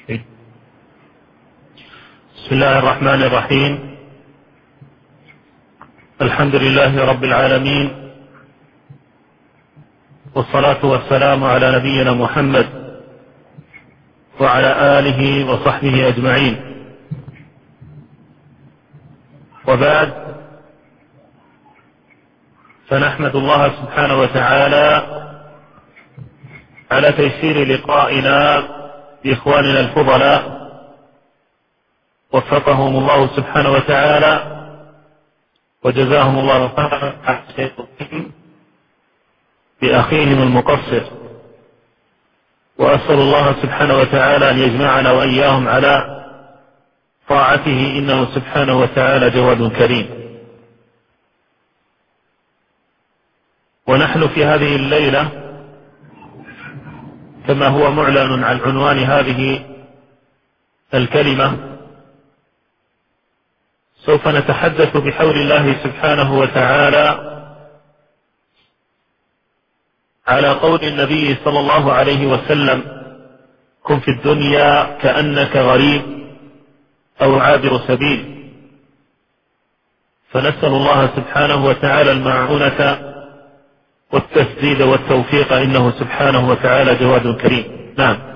بسم الله الرحمن الرحيم. الحمد لله رب العالمين، والصلاة والسلام على نبينا محمد وعلى آله وصحبه أجمعين، وبعد، فنحمد الله سبحانه وتعالى على تيسير لقائنا بإخواننا الفضلاء، وفقهم الله سبحانه وتعالى وجزاهم الله خيرا بأخيهم المقصر، وأسأل الله سبحانه وتعالى أن يجمعنا وإياهم على طاعته، إنه سبحانه وتعالى جواد كريم. ونحن في هذه الليلة كما هو معلن عن عنوان هذه الكلمة، سوف نتحدث بحول الله سبحانه وتعالى على قول النبي صلى الله عليه وسلم: كن في الدنيا كأنك غريب أو عابر سبيل. فنسأل الله سبحانه وتعالى المعونة والتسديد والتوفيق، إنه سبحانه وتعالى جواد كريم.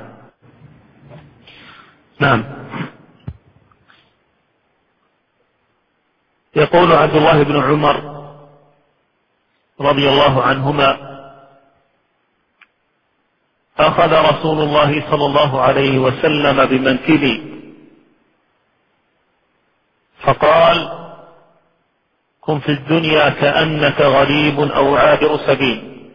نعم. يقول عبد الله بن عمر رضي الله عنهما: أخذ رسول الله صلى الله عليه وسلم بمنكبي فقال: كن في الدنيا كأنك غريب أو عابر سبيل.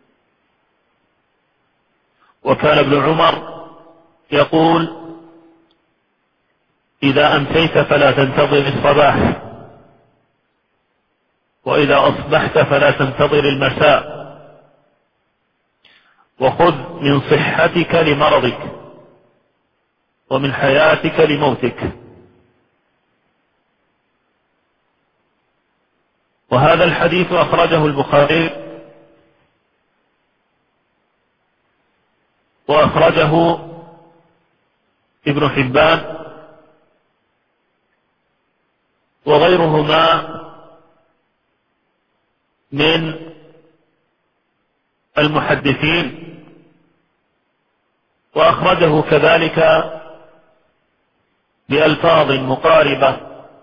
وكان ابن عمر يقول: إذا أمسيت فلا تنتظر الصباح، وإذا أصبحت فلا تنتظر المساء، وخذ من صحتك لمرضك ومن حياتك لموتك. وهذا الحديث أخرجه البخاري وأخرجه ابن حبان وغيرهما من المحدثين، وأخرجه كذلك بألفاظ مقاربة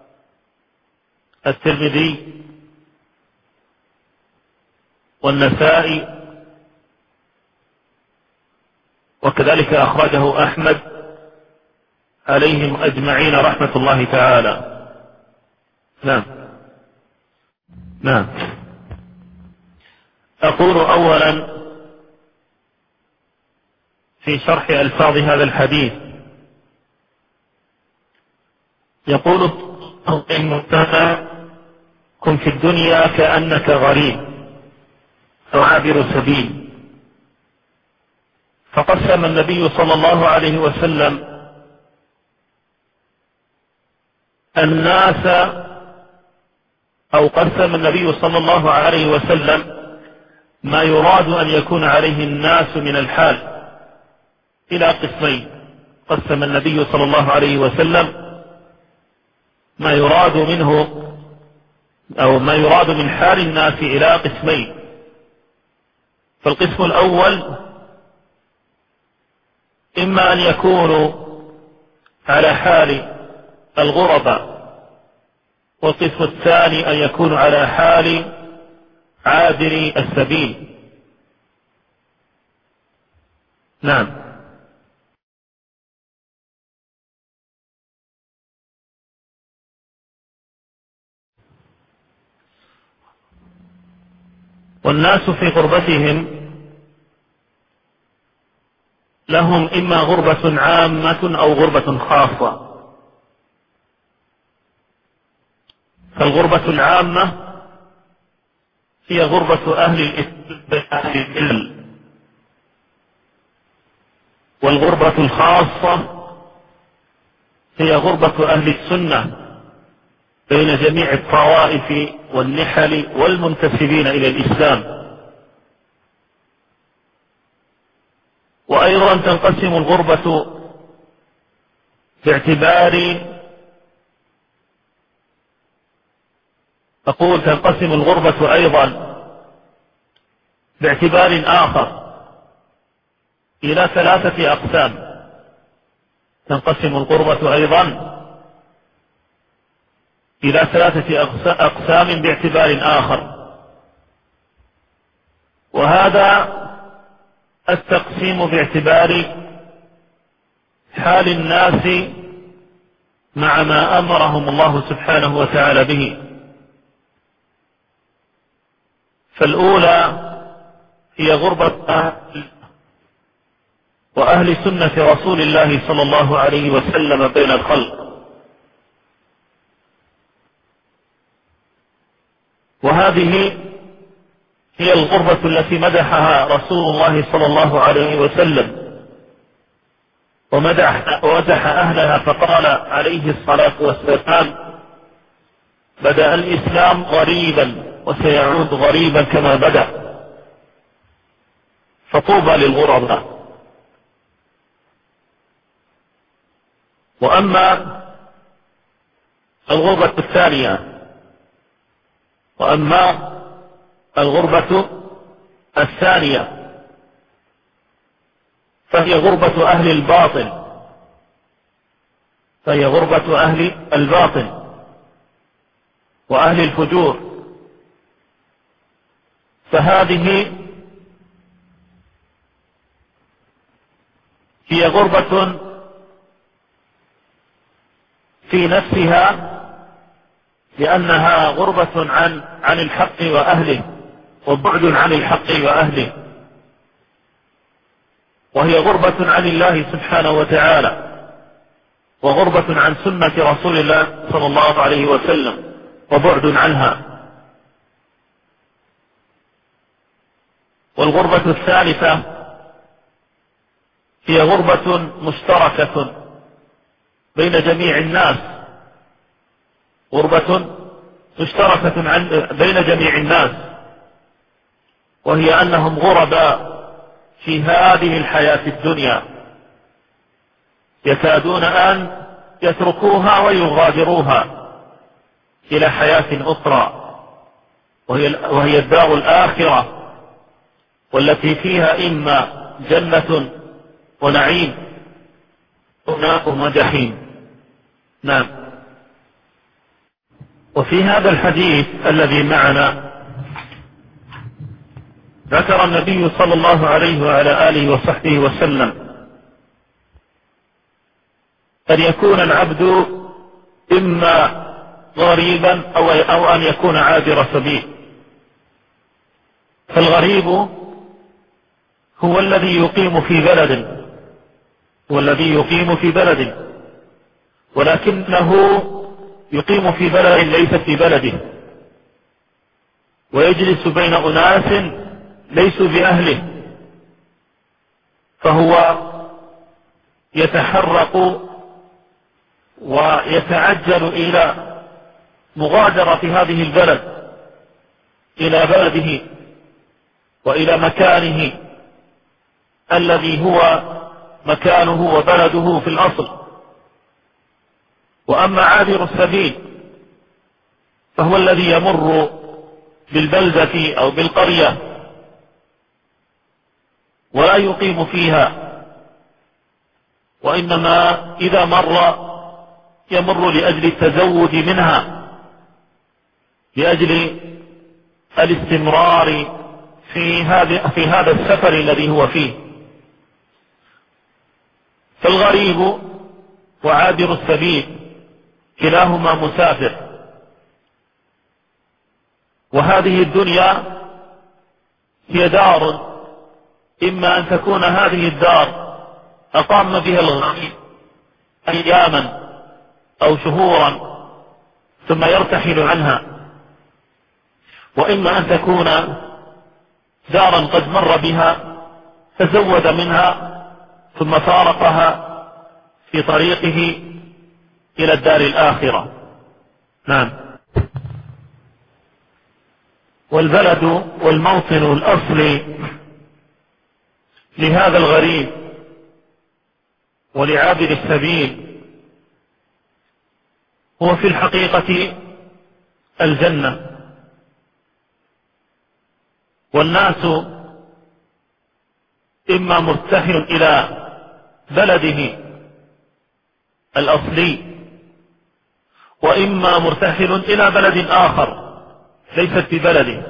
الترمذي والنسائي، وكذلك أخرجه أحمد عليهم أجمعين رحمة الله تعالى. نعم. أقول أولا في شرح ألفاظ هذا الحديث: يقول المتهم: كن في الدنيا كأنك غريب أو عابر سبيل. فقسم النبي صلى الله عليه وسلم الناس، أو قسم النبي صلى الله عليه وسلم ما يراد أن يكون عليه الناس من الحال إلى قسمين. قسم النبي صلى الله عليه وسلم ما يراد منه، أو ما يراد من حال الناس إلى قسمين. فالقسم الأول إما أن يكونوا على حال الغرباء، والقسم الثاني أن يكونوا على حال عابري السبيل. نعم. والناس في غربتهم لهم إما غربة عامة أو غربة خاصة. فالغربة العامة هي غربة أهل الإسلام، والغربة الخاصة هي غربة أهل السنة بين جميع الطوائف والنحل والمنتسبين إلى الإسلام. وأيضا تنقسم الغربة باعتبار أقول تنقسم الغربة أيضا باعتبار آخر إلى 3 أقسام. تنقسم الغربة أيضا إلى 3 أقسام باعتبار آخر، وهذا التقسيم باعتبار حال الناس مع ما أمرهم الله سبحانه وتعالى به. فالأولى هي غربة وأهل سنة رسول الله صلى الله عليه وسلم بين الخلق، وهذه هي الغربة التي مدحها رسول الله صلى الله عليه وسلم ومدح أهلها، فقال عليه الصلاة والسلام: بدأ الإسلام غريبا وسيعود غريبا كما بدأ، فطوبى للغرباء. وأما الغربة الثانية فهي غربة أهل الباطل وأهل الفجور. فهذه هي غربة في نفسها، لأنها غربة عن الحق وأهله، وبعد عن الحق وأهله، وهي غربة عن الله سبحانه وتعالى، وغربة عن سنة رسول الله صلى الله عليه وسلم، وبعد عنها. والغربة الثالثة هي غربة مشتركة بين جميع الناس، بين جميع الناس، وهي أنهم غرباء في هذه الحياة الدنيا، يكادون أن يتركوها ويغادروها إلى حياة أخرى، وهي الدار الآخرة، والتي فيها إما جنة ونعيم ونار وجحيم. نعم. وفي هذا الحديث الذي معنا ذكر النبي صلى الله عليه وعلى آله وصحبه وسلم أن يكون العبد إما غريبا أو أن يكون عابر سبيل. فالغريب هو الذي يقيم في بلد ولكنه يقيم في بلد ليس في بلده، ويجلس بين أناس ليسوا بأهله، فهو يتحرق ويتعجل إلى مغادرة هذه البلد إلى بلده وإلى مكانه الذي هو مكانه وبلده في الأصل. وأما عابر السبيل فهو الذي يمر بالبلدة أو بالقرية ولا يقيم فيها، وإنما إذا يمر لأجل التزود منها، لأجل الاستمرار في هذا السفر الذي هو فيه. فالغريب وعابر السبيل كلاهما مسافر، وهذه الدنيا هي دار، إما أن تكون هذه الدار أقام بها الغريب أياما أو شهورا ثم يرتحل عنها، وإما أن تكون دارا قد مر بها تزود منها ثم فارقها في طريقه إلى الدار الآخرة. نعم. والبلد والموطن الأصلي لهذا الغريب ولعابر السبيل هو في الحقيقة الجنة. والناس إما مرتحل إلى بلده الأصلي، وإما مرتحل إلى بلد آخر ليست ببلده.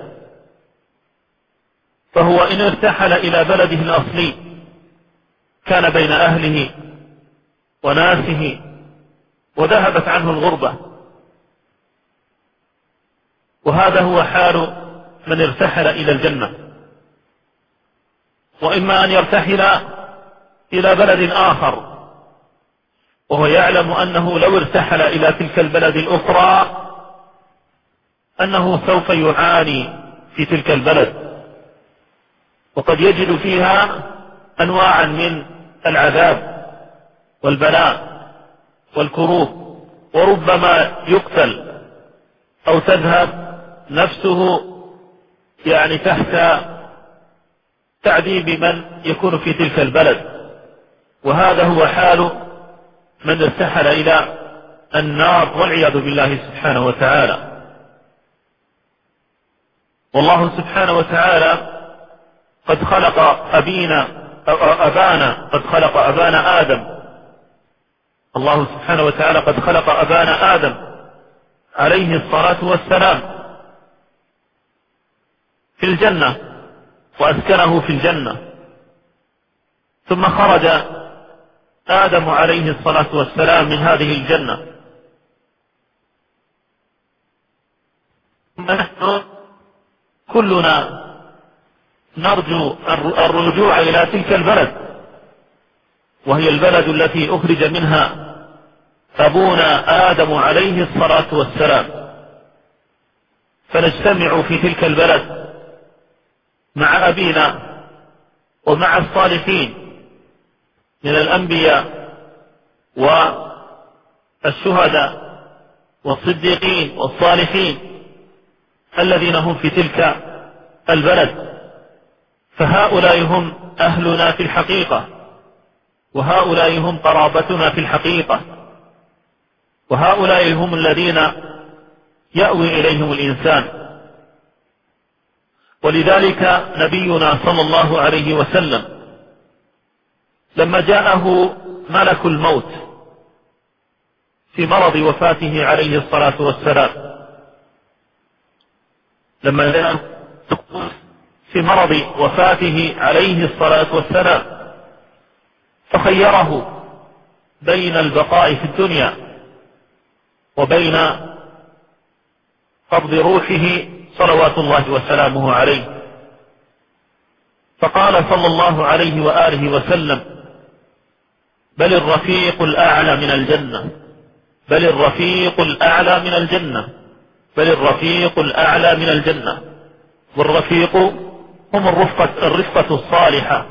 فهو إن ارتحل إلى بلده الأصلي كان بين أهله وناسه وذهبت عنه الغربة، وهذا هو حال من ارتحل إلى الجنة. وإما أن يرتحل إلى بلد آخر وهو يعلم أنه لو ارتحل إلى تلك البلد الأخرى أنه سوف يعاني في تلك البلد، وقد يجد فيها أنواعا من العذاب والبلاء والكروب، وربما يقتل أو تذهب نفسه تحت تعذيب من يكون في تلك البلد. وهذا هو حال من ارتحل إلى النار والعياذ بالله سبحانه وتعالى. والله سبحانه وتعالى قد خلق أبانا آدم. الله سبحانه وتعالى قد خلق أبانا آدم عليه الصلاة والسلام في الجنة وأسكنه في الجنة، ثم خرج آدم عليه الصلاة والسلام من هذه الجنة. نحن كلنا نرجو الرجوع إلى تلك البلد، وهي البلد التي أخرج منها أبونا آدم عليه الصلاة والسلام، فنجتمع في تلك البلد مع أبينا ومع الصالحين من الأنبياء والشهداء والصديقين والصالحين الذين هم في تلك البلد. فهؤلاء هم أهلنا في الحقيقة، وهؤلاء هم قرابتنا في الحقيقة، وهؤلاء هم الذين يأوي إليهم الإنسان. ولذلك نبينا صلى الله عليه وسلم لما جاءه ملك الموت في مرض وفاته عليه الصلاة والسلام، لما جاءه في مرض وفاته عليه الصلاة والسلام فخيره بين البقاء في الدنيا وبين قبض روحه صلوات الله وسلامه عليه، فقال صلى الله عليه وآله وسلم: بل الرفيق الأعلى من الجنة، بل الرفيق الأعلى من الجنة، بل الرفيق الأعلى من الجنة. والرفيق هم الرفقة الصالحة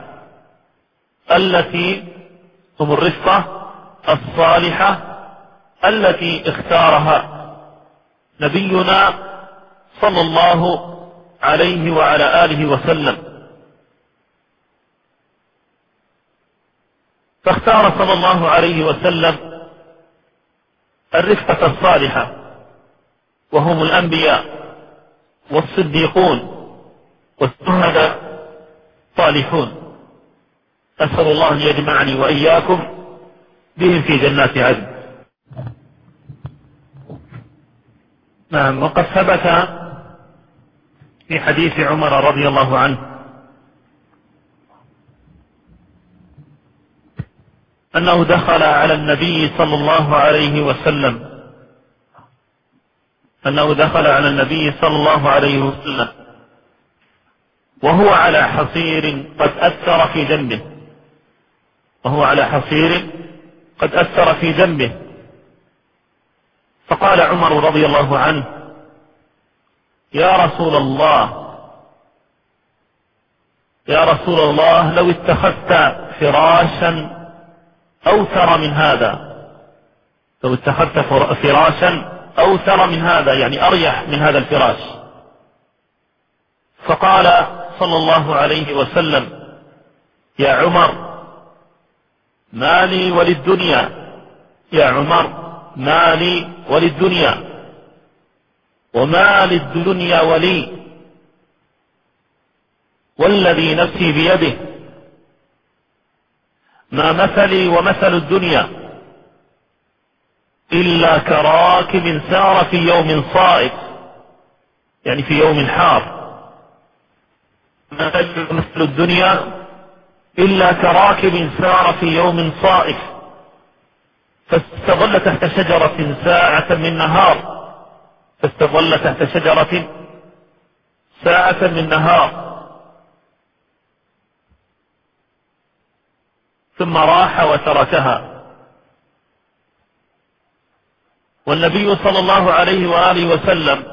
التي اختارها نبينا صلى الله عليه وعلى آله وسلم. فاختار صلى الله عليه وسلم الرفقة الصالحة، وهم الأنبياء والصديقون والشهداء الصالحون. أسأل الله أن يجمعني وإياكم بهم في جنات عدن. نعم. وقد ثبت في حديث عمر رضي الله عنه أنه دخل على النبي صلى الله عليه وسلم وهو على حصير قد أثر في جنبه، فقال عمر رضي الله عنه: يا رسول الله لو اتخذت فراشا أوثر من هذا، يعني أريح من هذا الفراش. فقال صلى الله عليه وسلم: يا عمر ما لي وللدنيا، يا عمر ما لي وللدنيا وما للدنيا ولي، والذي نفسي بيده ما مثلي ومثل الدنيا إلا كراكب سار في يوم صائف، يعني في يوم حار. ما مثل الدنيا إلا كراكب سار في يوم صائف فاستظل تحت شجرة ساعة من نهار، فاستظل تحت شجرة ساعة من نهار ثم راح وتركها. والنبي صلى الله عليه وآله وسلم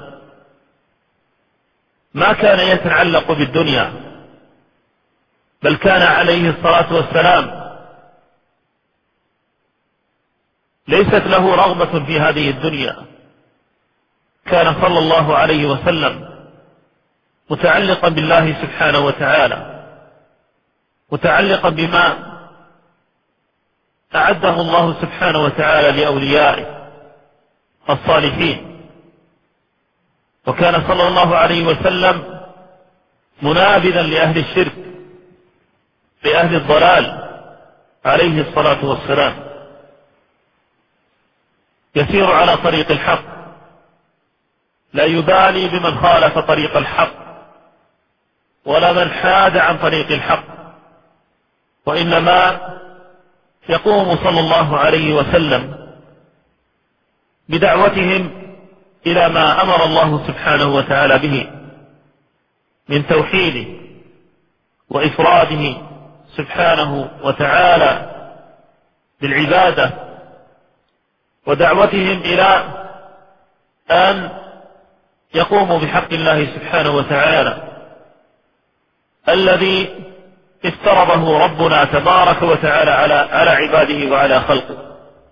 ما كان يتعلق بالدنيا، بل كان عليه الصلاة والسلام ليست له رغبة في هذه الدنيا. كان صلى الله عليه وسلم متعلقا بالله سبحانه وتعالى، متعلقا بما أعده الله سبحانه وتعالى لأوليائه الصالحين. وكان صلى الله عليه وسلم منابذا لأهل الشرك، لأهل الضلال عليه الصلاة والسلام، يسير على طريق الحق، لا يبالي بمن خالف طريق الحق ولا من حاد عن طريق الحق، وإنما يقوم صلى الله عليه وسلم بدعوتهم إلى ما أمر الله سبحانه وتعالى به من توحيده وإفراده سبحانه وتعالى بالعبادة، ودعوتهم إلى أن يقوموا بحق الله سبحانه وتعالى الذي افترضه ربنا تبارك وتعالى على عباده وعلى خلقه.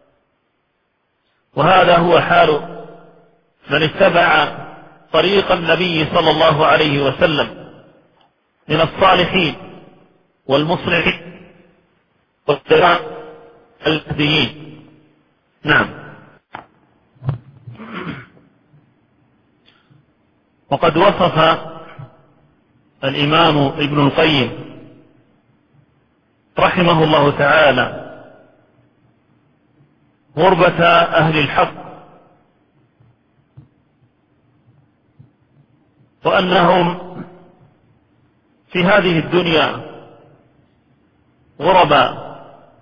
وهذا هو حال من اتبع طريق النبي صلى الله عليه وسلم من الصالحين والمصلحين والتبع المهديين. نعم. وقد وصف الإمام ابن القيم رحمه الله تعالى غربة أهل الحق، وأنهم في هذه الدنيا غرباء،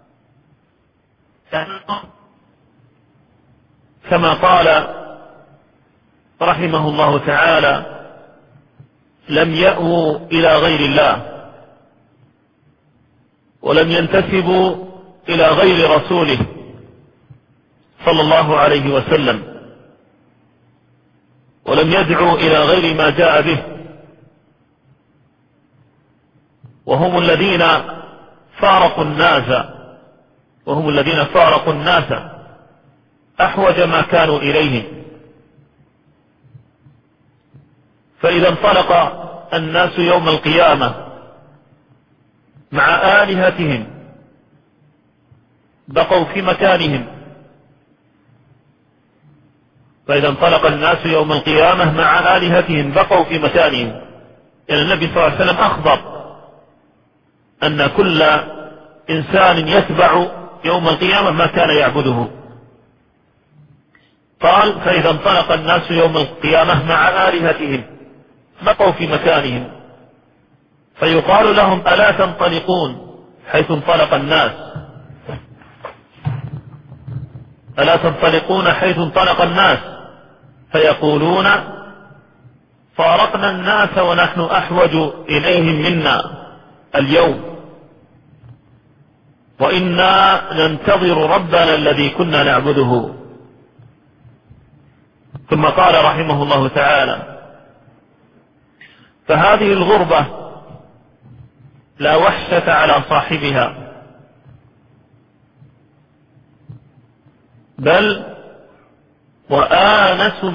كما قال رحمه الله تعالى: لم يأووا إلى غير الله ولم ينتسبوا إلى غير رسوله صلى الله عليه وسلم، ولم يدعوا إلى غير ما جاء به، وهم الذين فارقوا الناس أحوج ما كانوا إليه. فإذا انطلق الناس يوم القيامة مع آلهتهم بقوا في مكانهم، فإذا انطلق الناس يوم القيامة مع آلهتهم بقوا في مكانهم. يعني النبي صلى الله عليه وسلم أخبر أن كل إنسان يتبع يوم القيامة ما كان يعبده. قال: فإذا انطلق الناس يوم القيامة مع آلهتهم بقوا في مكانهم، فيقال لهم: ألا تنطلقون حيث انطلق الناس؟ ألا تنطلقون حيث انطلق الناس؟ فيقولون: فارقنا الناس ونحن أحوج إليهم منا اليوم، وإنا ننتظر ربنا الذي كنا نعبده. ثم قال رحمه الله تعالى: فهذه الغربة لا وحشة على صاحبها، بل وآنس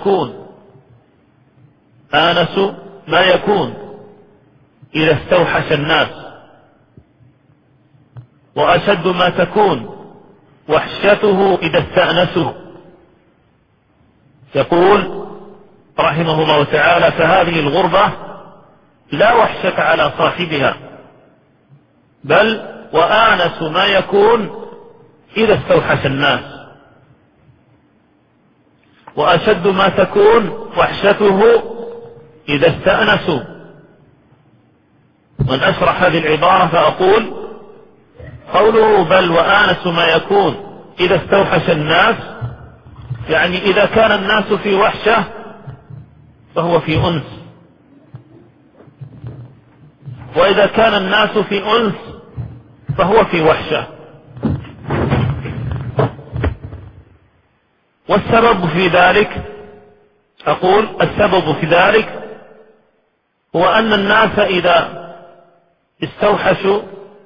ما يكون إذا استوحش الناس، وأشد ما تكون وحشته إذا استأنسوا. يقول رحمه الله تعالى: فهذه الغربة لا وحشة على صاحبها، بل وآنس ما يكون إذا استوحش الناس، وأشد ما تكون وحشته إذا استأنسوا. من أشرح هذه العبارة فأقول: قوله بل وآنس ما يكون إذا استوحش الناس، يعني إذا كان الناس في وحشة فهو في أنس، وإذا كان الناس في أنس فهو في وحشة. والسبب في ذلك، أقول السبب في ذلك هو أن الناس إذا استوحشوا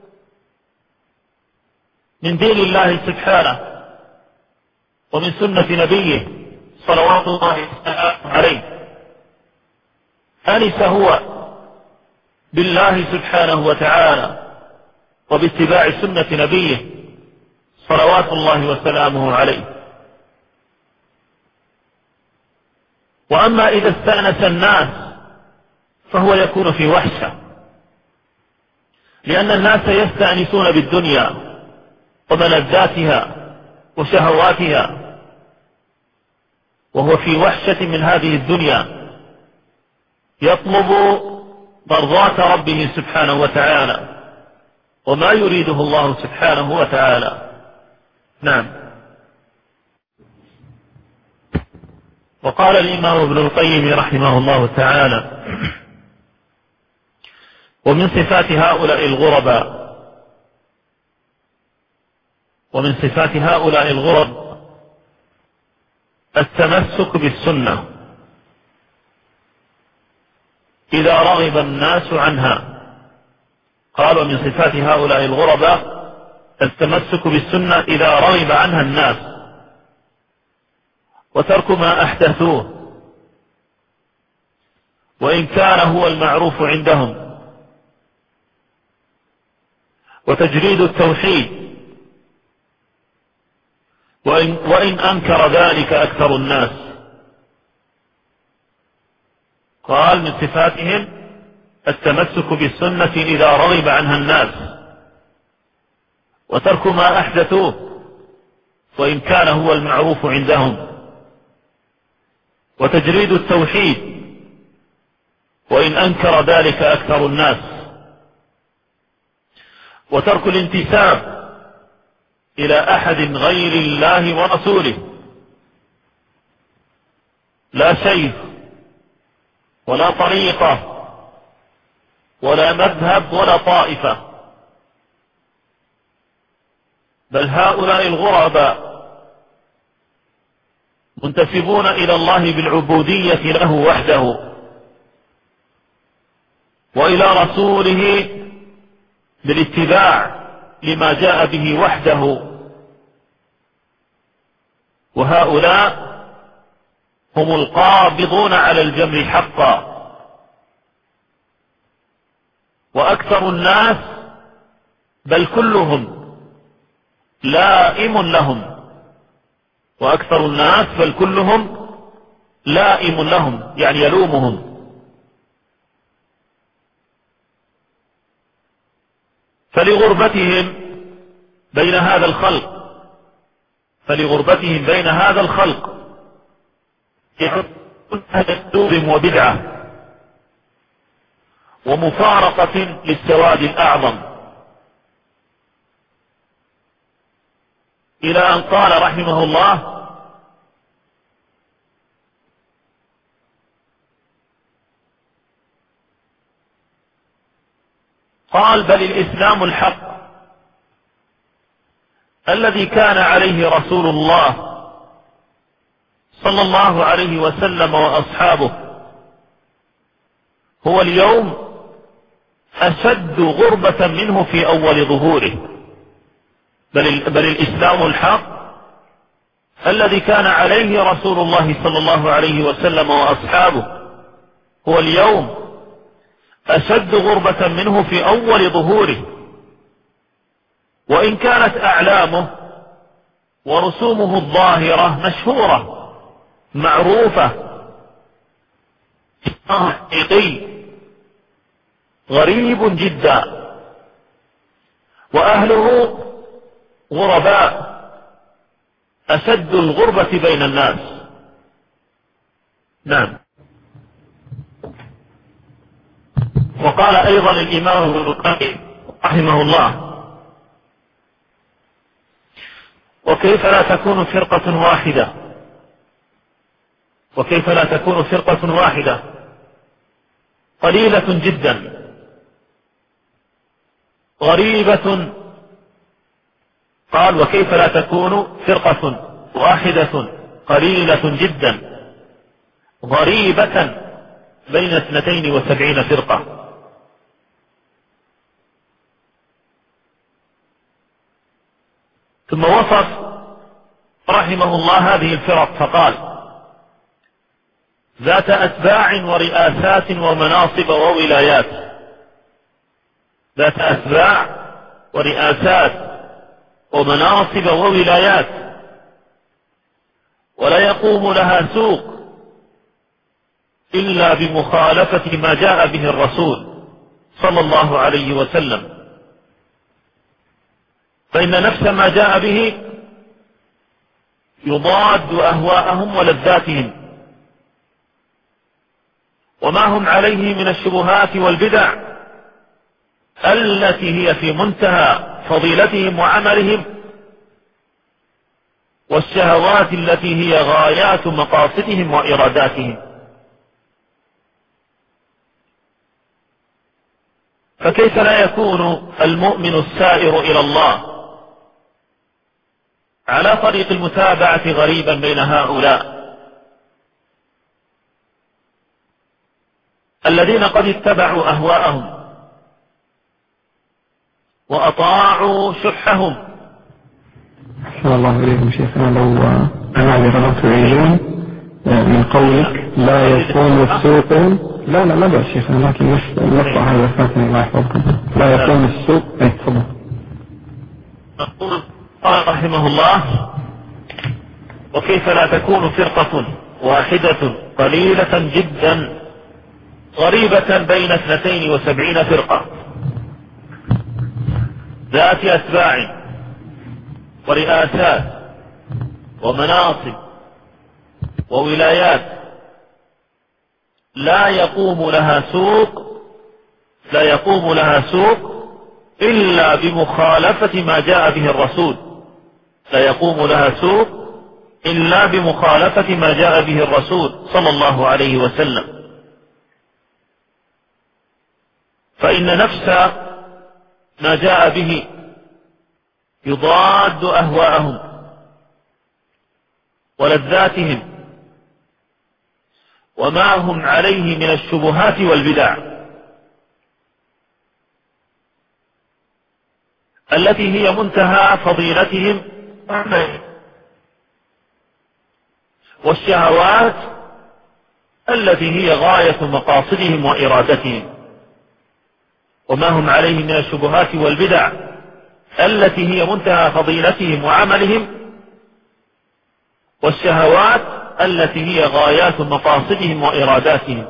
من دين الله سبحانه ومن سنة نبيه صلوات الله عليه، أنس هو بالله سبحانه وتعالى وباتباع سنة نبيه صلوات الله وسلامه عليه. وأما إذا استأنس الناس فهو يكون في وحشة، لأن الناس يستأنسون بالدنيا وملذاتها وشهواتها، وهو في وحشة من هذه الدنيا يطلب مرضاة ربه سبحانه وتعالى وما يريده الله سبحانه وتعالى. نعم. وقال الإمام ابن القيم رحمه الله تعالى: ومن صفات هؤلاء الغرباء، ومن صفات هؤلاء الغرب التمسك بالسنة إذا رغب الناس عنها. قال: ومن صفات هؤلاء الغرباء التمسك بالسنة إذا رغب عنها الناس، وترك ما أحدثوه وإن كان هو المعروف عندهم، وتجريد التوحيد وإن أنكر ذلك أكثر الناس. قال: من صفاتهم التمسك بالسنة إذا رغب عنها الناس، وترك ما أحدثوه وإن كان هو المعروف عندهم، وتجريد التوحيد وإن أنكر ذلك أكثر الناس، وترك الانتساب إلى أحد غير الله ورسوله، لا شيخ ولا طريقة ولا مذهب ولا طائفة، بل هؤلاء الغرباء منتسبون إلى الله بالعبودية له وحده، وإلى رسوله بالاتباع لما جاء به وحده. وهؤلاء هم القابضون على الجمر حقا، وأكثر الناس بل كلهم لائم لهم، وأكثر الناس بل كلهم لائم لهم، يعني يلومهم. فلغربتهم بين هذا الخلق، يعودون وبدعة ومفارقة للسواد الأعظم، إلى أن قال رحمه الله: قال: بل الإسلام الحق الذي كان عليه رسول الله صلى الله عليه وسلم وأصحابه هو اليوم أشد غربة منه في أول ظهوره. بل الإسلام الحق الذي كان عليه رسول الله صلى الله عليه وسلم وأصحابه هو اليوم أشد غربة منه في أول ظهوره، وإن كانت أعلامه ورسومه الظاهرة مشهورة معروفة حقيقي غريب جدا، وأهله غرباء أشد الغربة بين الناس. نعم. وقال أيضا الإمام ابن القيم رحمه الله: وكيف لا تكون فرقة واحدة، وكيف لا تكون فرقة واحدة قليلة جدا غريبة. قال: وكيف لا تكون فرقة واحدة قليلة جدا غريبة بين 72 فرقة. ثم وصف رحمه الله هذه الفرق فقال: ذات أتباع ورئاسات ومناصب وولايات. ذات أتباع ورئاسات ومناصب وولايات، ولا يقوم لها سوق إلا بمخالفة ما جاء به الرسول صلى الله عليه وسلم، فإن نفس ما جاء به يضاد أهواءهم ولذاتهم وما هم عليه من الشبهات والبدع التي هي في منتهى فضيلتهم وعملهم، والشهوات التي هي غايات مقاصدهم وإراداتهم. فكيف لا يكون المؤمن السائر إلى الله على طريق المتابعة غريبا بين هؤلاء الذين قد اتبعوا أهواءهم وأطاعوا شحهم؟ أحسن الله إليكم شيخنا. لو معذرة تعيدون من قولك لا يكون السوق، لا ما بأس شيخنا، لكن المقطع هذا فاتني الله يحفظكم. لا يكون السوق. تفضل. نقول قال رحمه الله: وكيف لا تكون فرقة واحدة قليلة جدا غريبة بين 72 فرقة ذات أتباع ورئاسات ومناصب وولايات لا يقوم لها سوق إلا بمخالفة ما جاء به الرسول. لا يقوم لها سوق إلا بمخالفة ما جاء به الرسول صلى الله عليه وسلم، فإن نفس ما جاء به يضاد أهواءهم ولذاتهم وما هم عليه من الشبهات والبدع التي هي منتهى فضيلتهم والشهوات التي هي غاية مقاصدهم وإرادتهم وما هم عليه من الشبهات والبدع التي هي منتهى فضيلتهم وعملهم والشهوات التي هي غايات مقاصدهم وإراداتهم.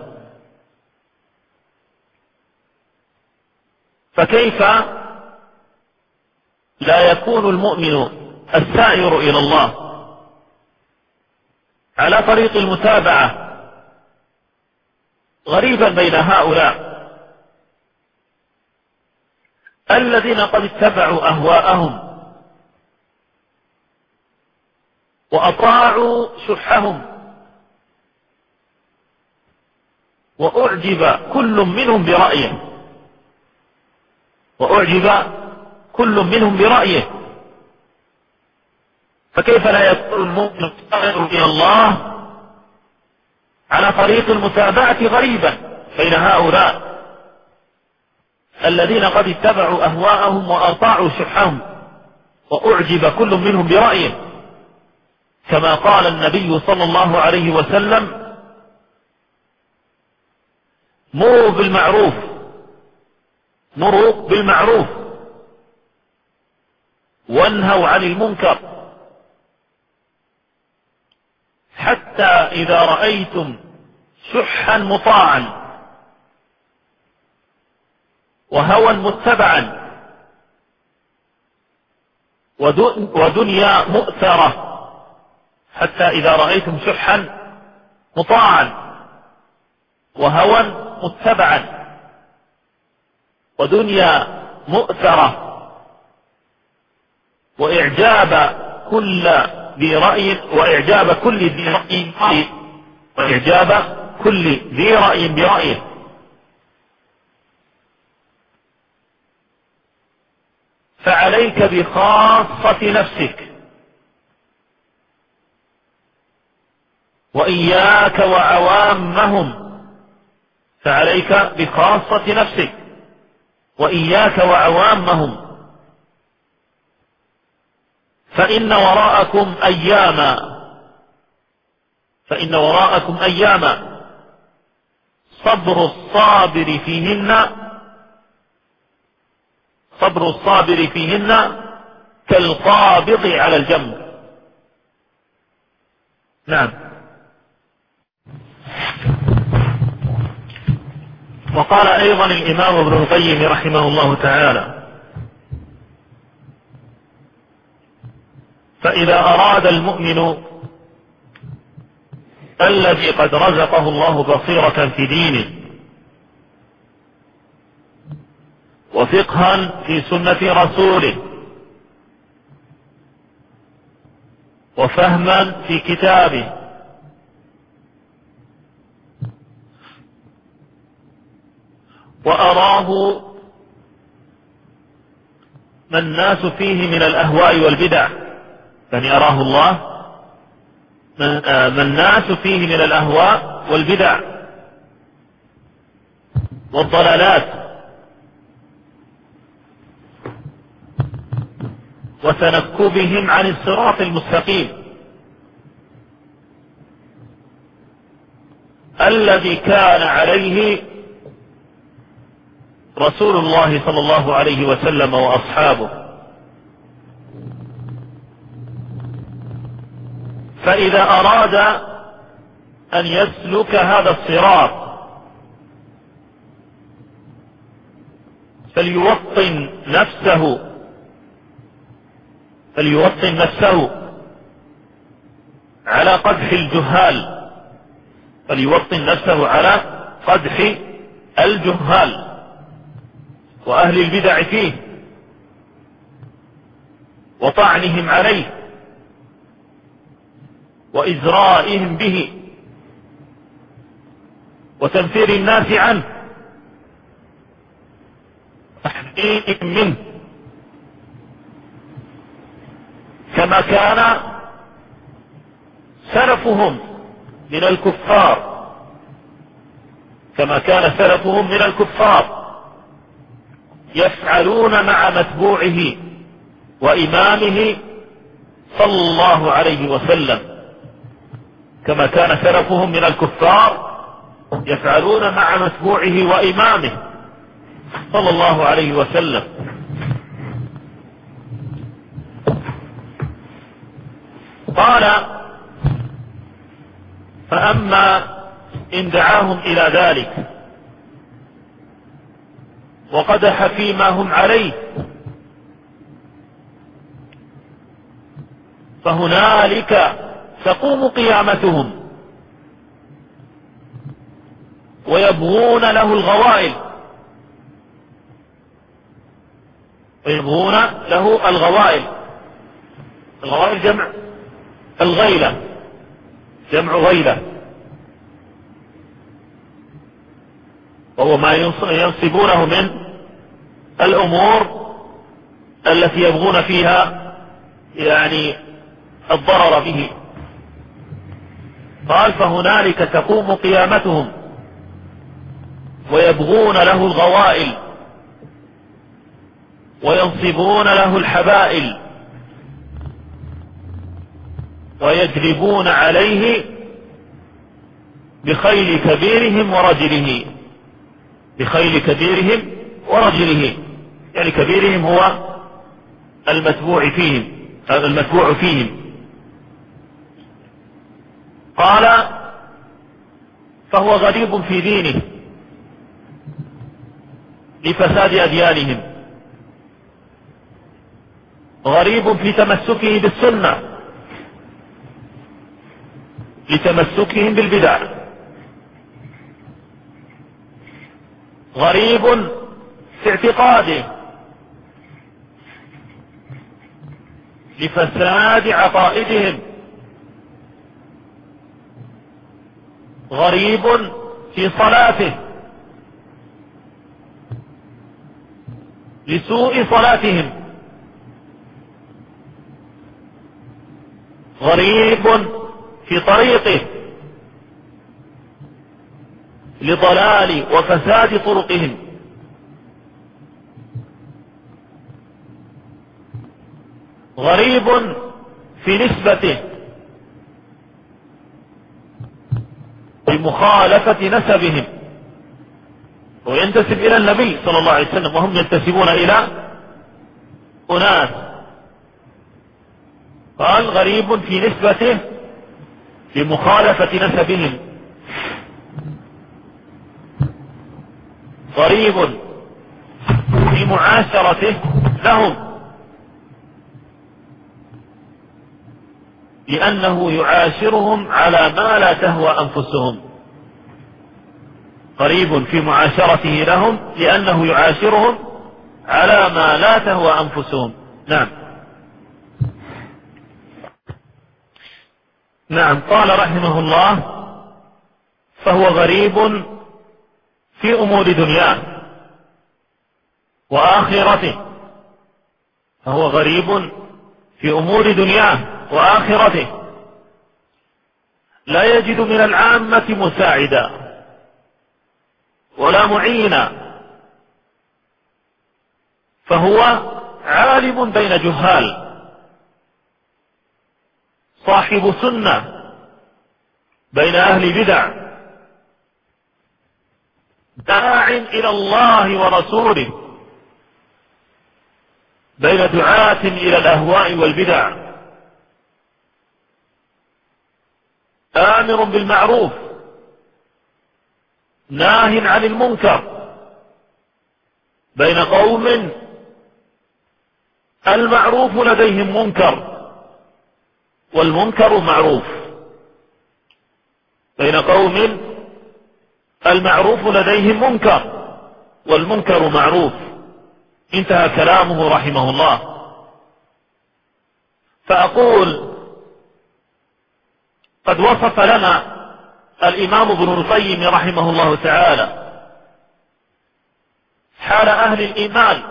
فكيف لا يكون المؤمن السائر إلى الله على طريق المتابعة غريبا بين هؤلاء الذين قد اتبعوا أهواءهم وأطاعوا شحهم وأعجب كل منهم برأيه فكيف لا يكون المؤمن السائر إلى الله على طريق المتابعة غريبا بين هؤلاء الذين قد اتبعوا أهواءهم وأطاعوا شحهم وأعجب كل منهم برأيه، كما قال النبي صلى الله عليه وسلم: مروا بالمعروف وانهوا عن المنكر حتى إذا رأيتم شحا مطاعا وهوى متبعا ودنيا مؤثرة. حتى إذا رأيتم شحا مطاعا وهوى متبعا ودنيا مؤثرة وإعجاب كل ذي رأي برأيه، فعليك بخاصة نفسك وإياك وعوامهم. فعليك بخاصة نفسك وإياك وعوامهم، فإن وراءكم أياما صبر الصابر فيهن كالقابض على الجمر. نعم. وقال أيضا الإمام ابن القيم رحمه الله تعالى: فإذا أراد المؤمن الذي قد رزقه الله بصيرة في دينه وفقها في سنة رسوله وفهما في كتابه وأراه ما الناس فيه من الأهواء والبدع، يعني أراه الله ما الناس فيه من الأهواء والبدع والضلالات وتنكبهم عن الصراط المستقيم الذي كان عليه رسول الله صلى الله عليه وسلم وأصحابه. فإذا أراد أن يسلك هذا الصراط فليوطن نفسه على قدح الجهال وأهل البدع فيه وطعنهم عليه وإزرائهم به وتنفير الناس عنه وتحذيرهم منه، كما كان سلفهم من الكفار يفعلون مع متبوعه وإمامه صلى الله عليه وسلم، كما كان سلفهم من الكفار يفعلون مع متبوعه وإمامه صلى الله عليه وسلم. قال: فأما إن دعاهم إلى ذلك وقدح فيما هم عليه فهنالك تقوم قيامتهم ويبغون له الغوائل. الغوائل جمع الغيلة، جمع غيلة، وهو ما ينصبونه من الأمور التي يبغون فيها يعني الضرر به. قال: فهنالك تقوم قيامتهم ويبغون له الغوائل وينصبون له الحبائل ويجلبون عليه بخيل كبيرهم ورجله، يعني كبيرهم هو المتبوع فيهم. قال فهو غريب في دينه لفساد أديانهم، غريب في تمسكه بالسنة لتمسكهم بالبدع، غريب في اعتقاده لفساد عقائدهم، غريب في صلاته لسوء صلاتهم، غريب في طريقه لضلال وفساد طرقهم، غريب في نسبته بمخالفة نسبهم، وينتسب إلى النبي صلى الله عليه وسلم وهم ينتسبون إلى أناس. قال غريب في نسبته بمخالفة نسبهم، غريب في معاشرته لهم لأنه يعاشرهم على ما لا تهوى أنفسهم، غريب في معاشرته لهم لأنه يعاشرهم على ما لا تهوى أنفسهم. نعم. قال رحمه الله فهو غريب في أمور دنياه وآخرته، فهو غريب في أمور دنياه وآخرته، لا يجد من العامة مساعدا ولا معينا، فهو عالم بين جهال، صاحب سنة بين أهل بدع، داع إلى الله ورسوله بين دعاة إلى الأهواء والبدع، آمر بالمعروف ناه عن المنكر بين قوم المعروف لديهم منكر والمنكر معروف، بين قوم المعروف لديهم منكر والمنكر معروف. انتهى كلامه رحمه الله. فأقول قد وصف لنا الإمام ابن القيم رحمه الله تعالى حال أهل الإيمان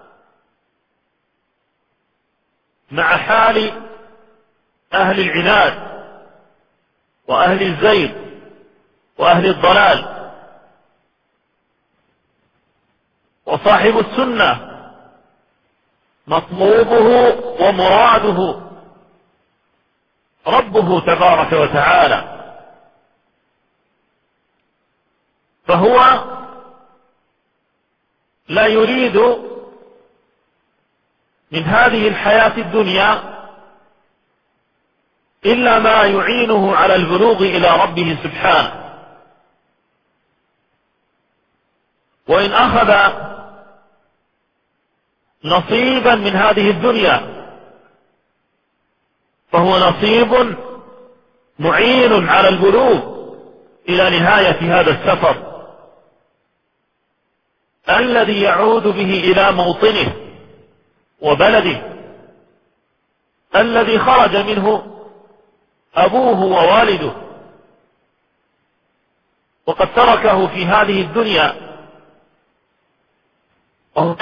مع حال أهل العناد وأهل الزيغ وأهل الضلال، وصاحب السنة مطلوبه ومراده ربه تبارك وتعالى، فهو لا يريد من هذه الحياة الدنيا إلا ما يعينه على البلوغ إلى ربه سبحانه، وإن أخذ نصيبا من هذه الدنيا فهو نصيب معين على البلوغ إلى نهاية هذا السفر الذي يعود به إلى موطنه وبلده الذي خرج منه أبوه ووالده، وقد تركه في هذه الدنيا وهو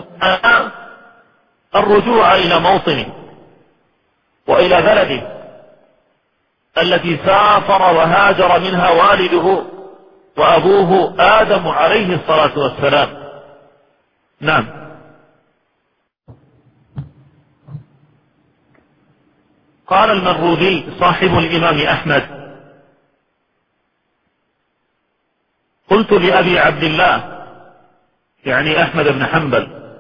الرجوع إلى موطنه وإلى بلده التي سافر وهاجر منها والده وأبوه آدم عليه الصلاة والسلام. نعم. قال المروذي صاحب الإمام أحمد قلت لأبي عبد الله يعني أحمد بن حنبل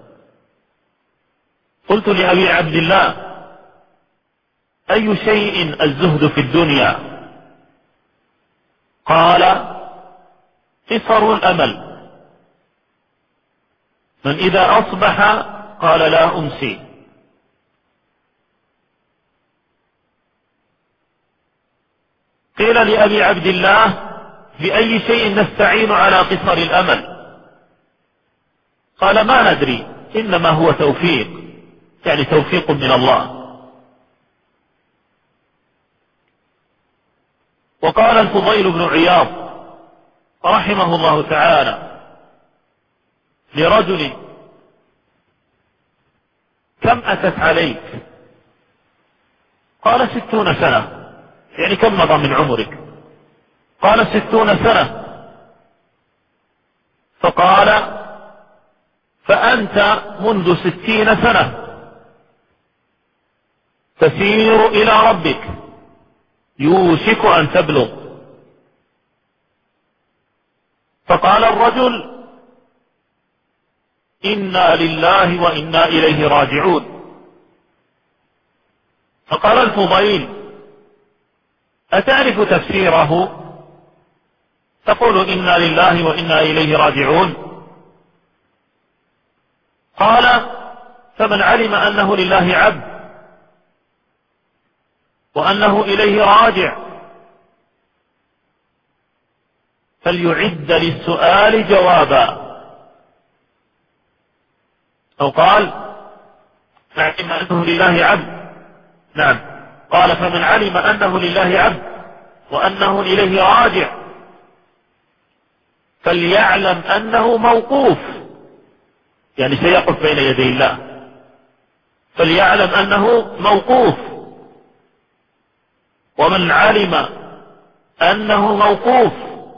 قلت لأبي عبد الله أي شيء الزهد في الدنيا؟ قال قصر الأمل، من إذا أصبح قال لا أمسي. قيل لأبي عبد الله بأي شيء نستعين على قصر الأمل؟ قال ما ندري، إنما هو توفيق، يعني توفيق من الله. وقال الفضيل بن عياض رحمه الله تعالى لرجل: كم أتت عليك؟ قال 60 سنة، يعني كم مضى من عمرك؟ قال 60 سنة. فقال: فأنت منذ 60 سنة تسير إلى ربك، يوشك أن تبلغ. فقال الرجل: إنا لله وإنا إليه راجعون. فقال الفضيل: أتعرف تفسيره؟ تقول إنا لله وإنا إليه راجعون. قال: فمن علم أنه لله عبد وأنه إليه راجع فليعد للسؤال جوابا. أو قال: علم أنه لله عبد. نعم، قال: فمن علم أنه لله عبد وأنه إليه راجع فليعلم أنه موقوف، يعني سيقف بين يدي الله، فليعلم أنه موقوف. ومن علم أنه موقوف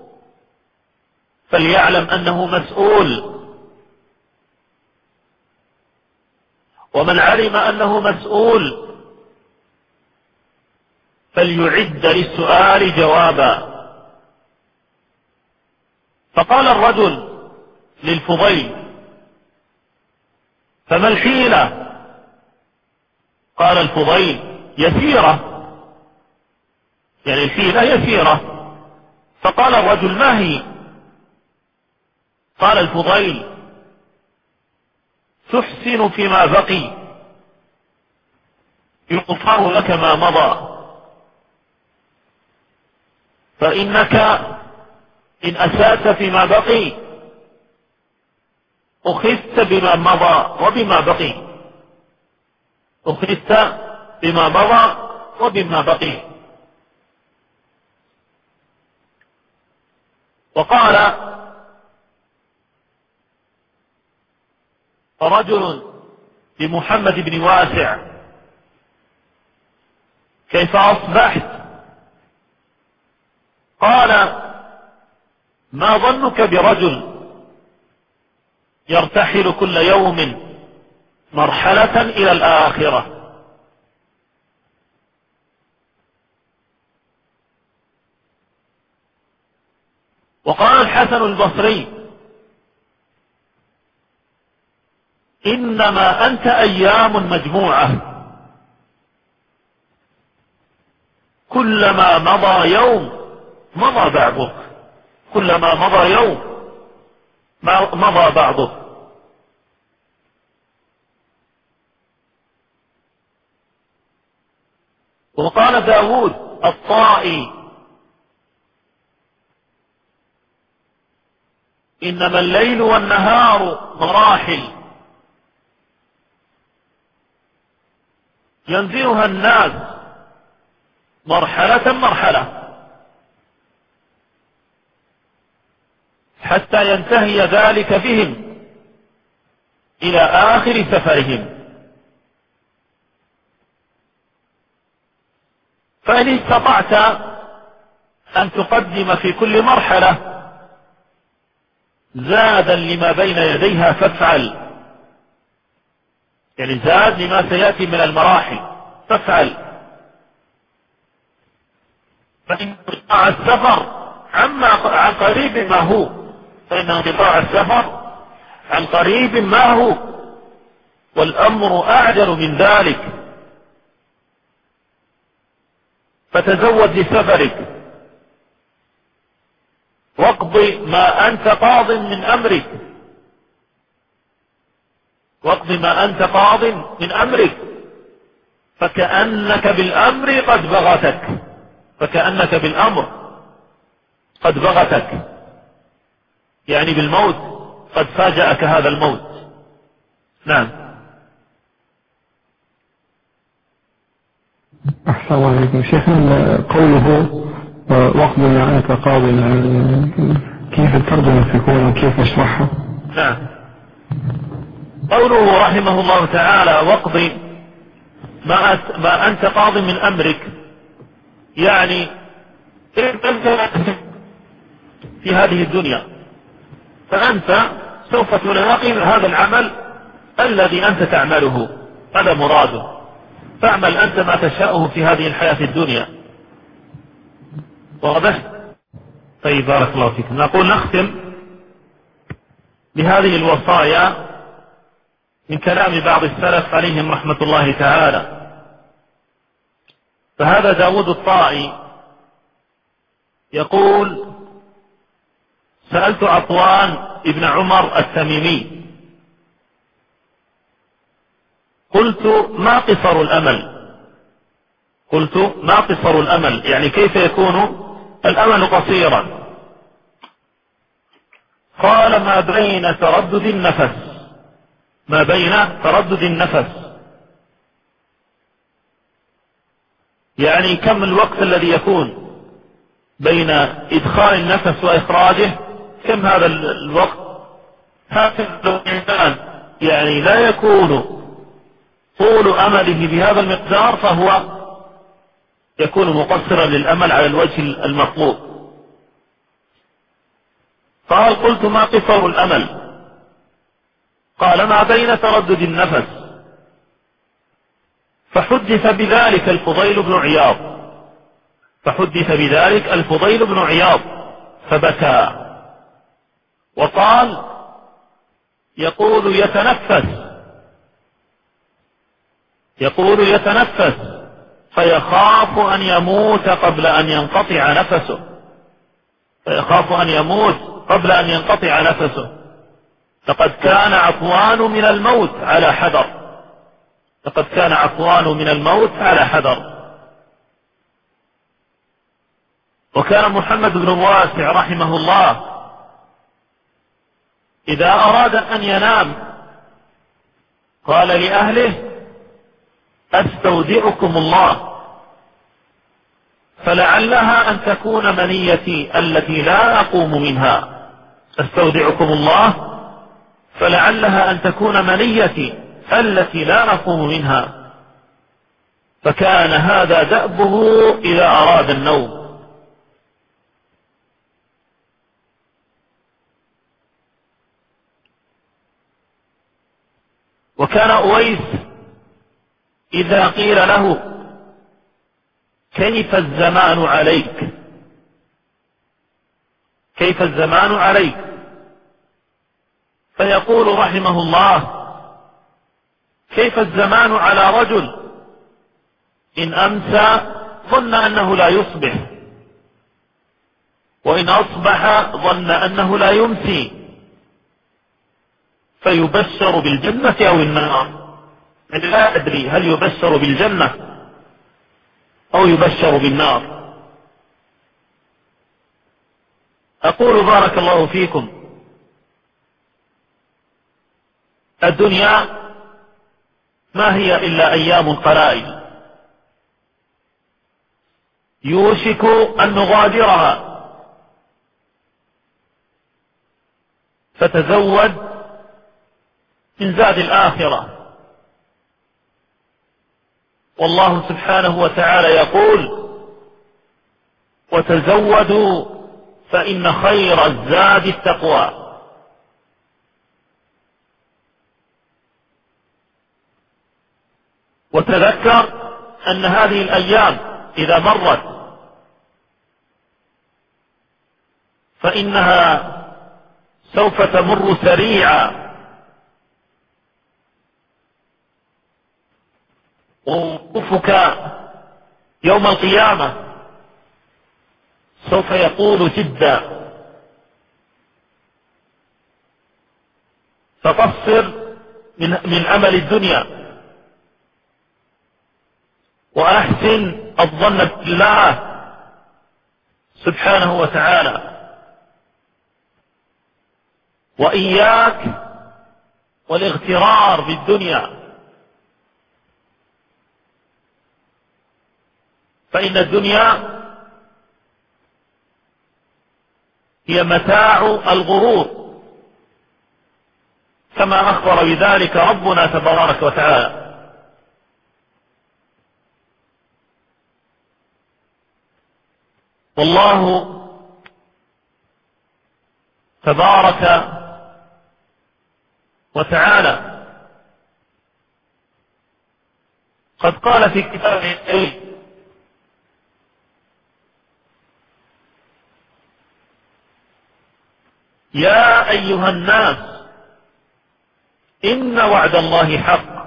فليعلم أنه مسؤول. ومن علم أنه مسؤول فليعد للسؤال جوابا. فقال الرجل للفضيل: فما الحيلة؟ قال الفضيل: يسيرة، يعني الحيلة يسيرة. فقال الرجل: ما هي؟ قال الفضيل: تحسن فيما بقي يغفر لك ما مضى، فإنك إن أسأت فيما بقي أخذت بما مضى وبما بقي، أخذت بما مضى وبما بقي. وقال رجل لمحمد بن واسع: كيف أصبحت؟ قال: ما ظنك برجل يرتحل كل يوم مرحلة إلى الآخرة؟ وقال الحسن البصري: إنما أنت أيام مجموعة، كلما مضى يوم مضى بعضه، كلما مضى يوم مضى بعضه. وقال داود الطائي: إنما الليل والنهار مراحل ينزلها الناس مرحلة مرحلة حتى ينتهي ذلك بهم إلى آخر سفرهم. فإن استطعت أن تقدم في كل مرحلة زادا لما بين يديها فافعل، يعني زاد لما سيأتي من المراحل فافعل. فإن انقطاع السفر عن قريب ما هو، فإن انقطاع السفر عن قريب ما هو، والأمر أعجل من ذلك. فتزود لسفرك واقض ما أنت قاض من أمرك، واقض ما أنت قاض من أمرك، فكأنك بالأمر قد بغتك، فكأنك بالأمر قد بغتك، يعني بالموت قد فاجأك هذا الموت. نعم. أحسن الله عليكم شيخنا. قوله وقت ما أنت قاض، كيف الترجمة تكون وكيف نشرحها؟ نعم. قوله رحمه الله تعالى واقض ما أنت قاض من أمرك، يعني في هذه الدنيا فأنت سوف تلاقي هذا العمل الذي أنت تعمله، هذا مراده، فاعمل أنت ما تشاءه في هذه الحياة الدنيا. واضح؟ طيب بارك الله فيكم. نقول نختم بهذه الوصايا من كلام بعض السلف عليهم رحمة الله تعالى. فهذا داود الطائي يقول: سألت عطوان ابن عمر التميمي قلت ما قصر الأمل، قلت ما قصر الأمل، يعني كيف يكون الأمل قصيرا؟ قال: ما بين تردد النفس، ما بين تردد النفس، يعني كم الوقت الذي يكون بين إدخال النفس وإخراجه، كم هذا الوقت. هكذا لو الإنسان يعني لا يكون طول أمله بهذا المقدار فهو يكون مقصرا للأمل على الوجه المطلوب. قال: قلت ما قصر الأمل؟ قال: ما بين تردد النفس. فحدث بذلك الفضيل بن عياض، فحدث بذلك الفضيل بن عياض فبكى وقال: يقول يتنفس فيخاف أن يموت قبل أن ينقطع نفسه، فيخاف أن يموت قبل أن ينقطع نفسه. لقد كان عفوان من الموت على حذر، لقد كان عفوان من الموت على حذر. وكان محمد بن واسع رحمه الله إذا أراد أن ينام قال لأهله: أستودعكم الله، فلعلها أن تكون منيتي التي لا أقوم منها، أستودعكم الله فلعلها أن تكون منيتي التي لا أقوم منها. فكان هذا دأبه إذا أراد النوم. وكان أويس إذا قيل له: كيف الزمان عليك، كيف الزمان عليك، فيقول رحمه الله: كيف الزمان على رجل إن أمسى ظن أنه لا يصبح، وإن أصبح ظن أنه لا يمسي، فيبشر بالجنة أو النار. يعني لا أدري هل يبشر بالجنة أو يبشر بالنار. أقول بارك الله فيكم: الدنيا ما هي إلا أيام قلائل، يوشك أن نغادرها، فتزود من زاد الآخرة. والله سبحانه وتعالى يقول: وتزودوا فإن خير الزاد التقوى. وتذكر أن هذه الأيام إذا مرت فإنها سوف تمر سريعا، ووقوفك يوم القيامة سوف يطول جدا. فقصر من عمل الدنيا، وأحسن الظن بالله سبحانه وتعالى. وإياك والاغترار بالدنيا، فإن الدنيا هي متاع الغرور، كما أخبر بذلك ربنا تبارك وتعالى. والله تبارك وتعالى قد قال في كتابه الكريم: يا أيها الناس إن وعد الله حق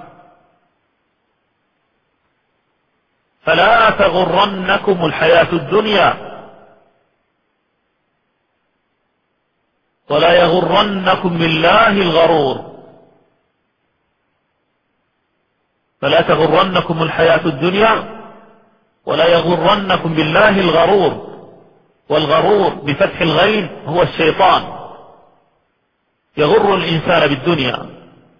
فلا تغرنكم الحياة الدنيا ولا يغرنكم بالله الغرور. فلا تغرنكم الحياة الدنيا ولا يغرنكم بالله الغرور. والغرور بفتح الغين هو الشيطان، يغر الإنسان بالدنيا.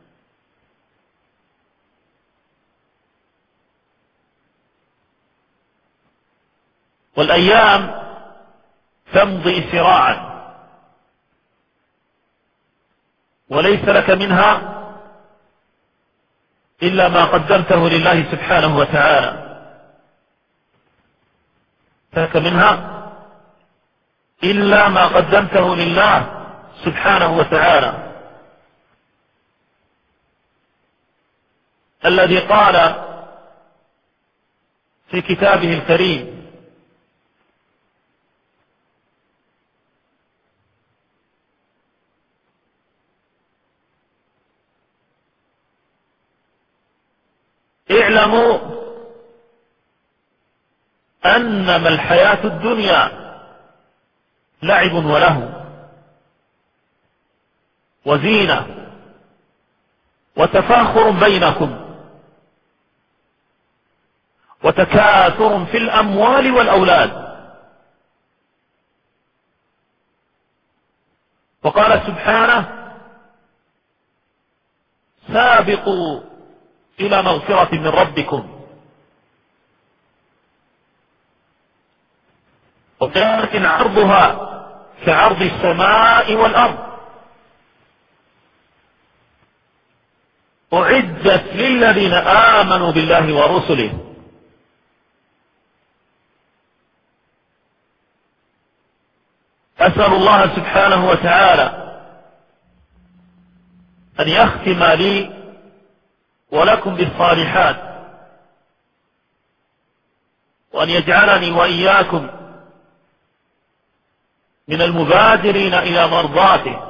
والأيام تمضي سراعا وليس لك منها إلا ما قدمته لله سبحانه وتعالى، لك منها إلا ما قدمته لله سبحانه وتعالى، الذي قال في كتابه الكريم: اعلموا أنما الحياة الدنيا لعب ولهو وزينة وتفاخر بينكم وتكاثر في الأموال والأولاد. وقال سبحانه: سابقوا إلى مغفرة من ربكم وجنة عرضها كعرض السماء والأرض أعدت للذين آمنوا بالله ورسله. أسأل الله سبحانه وتعالى أن يختم لي ولكم بالصالحات، وأن يجعلني وإياكم من المبادرين إلى مرضاته،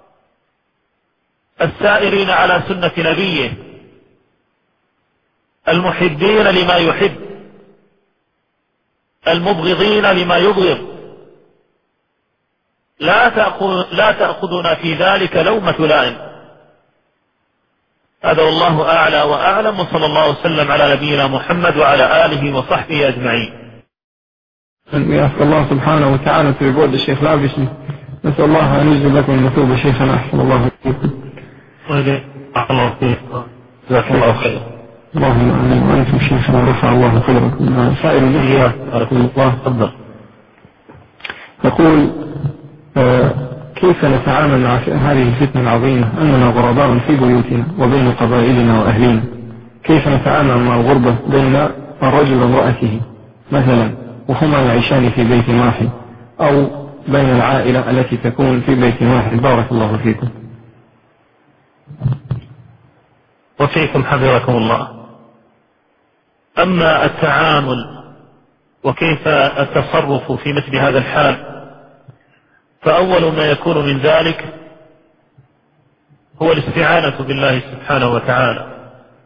السائرين على سنة نبيه، المحبين لما يحب، المبغضين لما يبغض، لا تأخذنا في ذلك لومة لائم. هذا والله أعلى وأعلم، وصلى الله وسلم على نبينا محمد وعلى آله وصحبه أجمعين. يسأل الله سبحانه وتعالى في بعد الشيخ العبسي، نسأل الله أن يجزي لكم المثوبة شيخنا، أحسن الله فيكم. الله فيكم، جزاك الله خير. اللهم آمين. وأنتم شيخنا ورفع الله قدركم. سائل بارك الله. تفضل. يقول: كيف نتعامل مع هذه الفتنة العظيمة أننا غرباء في بيوتنا وبين قبائلنا وأهلنا؟ كيف نتعامل مع الغربة بين الرجل وامرأته مثلا وهما يعيشان في بيت واحد، أو بين العائلة التي تكون في بيت واحد؟ بارك الله فيكم. وفيكم حفظكم الله. أما التعامل وكيف التصرف في مثل هذا الحال، فأول ما يكون من ذلك هو الاستعانة بالله سبحانه وتعالى،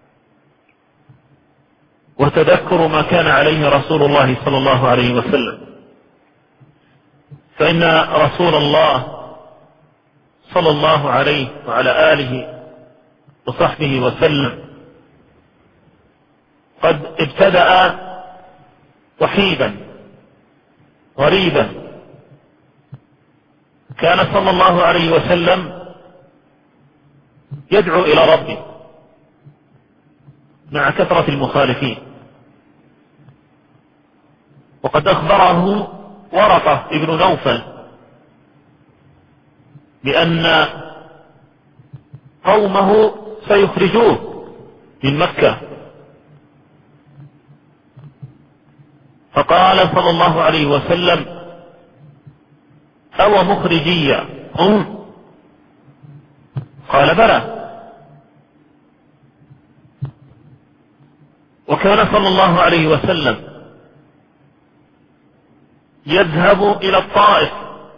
وتذكر ما كان عليه رسول الله صلى الله عليه وسلم. فإن رسول الله صلى الله عليه وعلى آله وصحبه وسلم قد ابتدأ وحيدا غريبا. كان صلى الله عليه وسلم يدعو إلى ربه مع كثرة المخالفين، وقد أخبره ورقة ابن نوفل بأن قومه سيخرجوه من مكة، فقال صلى الله عليه وسلم: أو مخرجي هم؟ قال: بلى. وكان صلى الله عليه وسلم يذهب إلى الطائف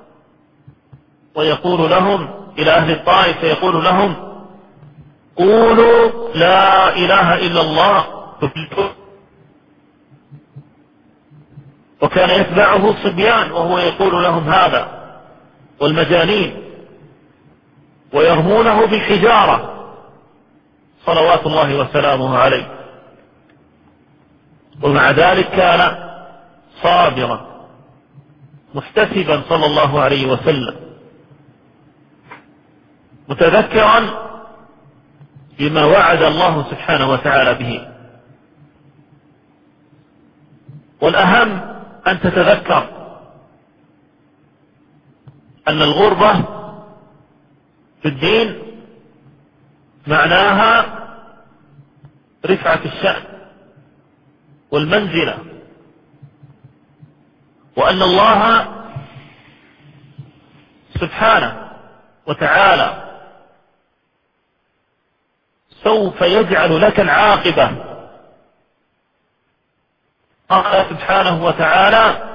ويقول لهم، إلى أهل الطائف فيقول لهم: قولوا لا إله إلا الله تفلحون. وكان يتبعه الصبيان وهو يقول لهم هذا، والمجانين، ويرمونه بالحجارة صلوات الله وسلامه عليه، ومع ذلك كان صابرا محتسبا صلى الله عليه وسلم، متذكرا بما وعد الله سبحانه وتعالى به. والأهم أن تتذكر أن الغربة في الدين معناها رفعة الشأن والمنزلة، وأن الله سبحانه وتعالى سوف يجعل لك العاقبة. قال سبحانه وتعالى: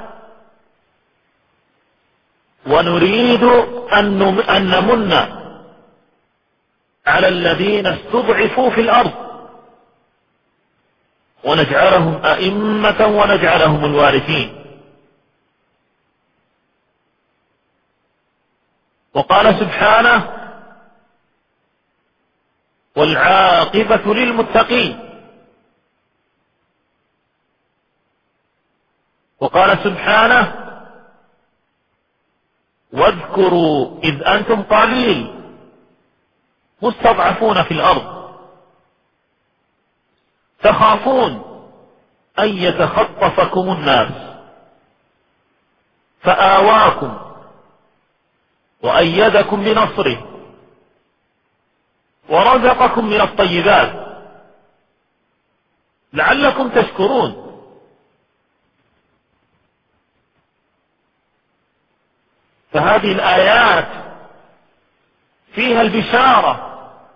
ونريد أن نمن على الذين استضعفوا في الأرض ونجعلهم أئمة ونجعلهم الوارثين. وقال سبحانه: والعاقبة للمتقين. وقال سبحانه: واذكروا إذ أنتم قليل مستضعفون في الأرض تخافون أن يتخطفكم الناس فآواكم وأيدكم بنصره ورزقكم من الطيبات لعلكم تشكرون. فهذه الآيات فيها البشارة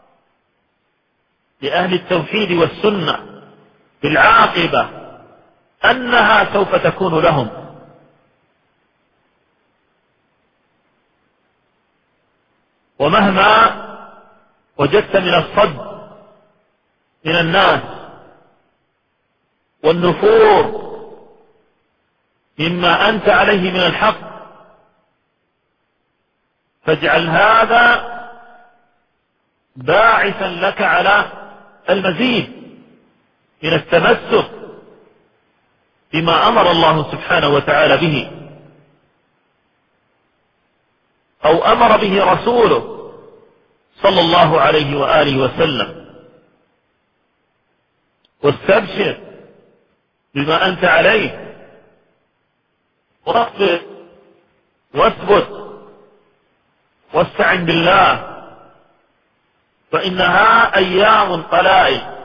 لأهل التوحيد والسنة بالعاقبة أنها سوف تكون لهم. ومهما وجدت من الصد من الناس والنفور مما أنت عليه من الحق، فاجعل هذا باعثا لك على المزيد من التمسك بما أمر الله سبحانه وتعالى به أو أمر به رسوله صلى الله عليه وآله وسلم. واستبشر بما أنت عليه ورقب واثبت واستعن بالله، فإنها أيام قلائل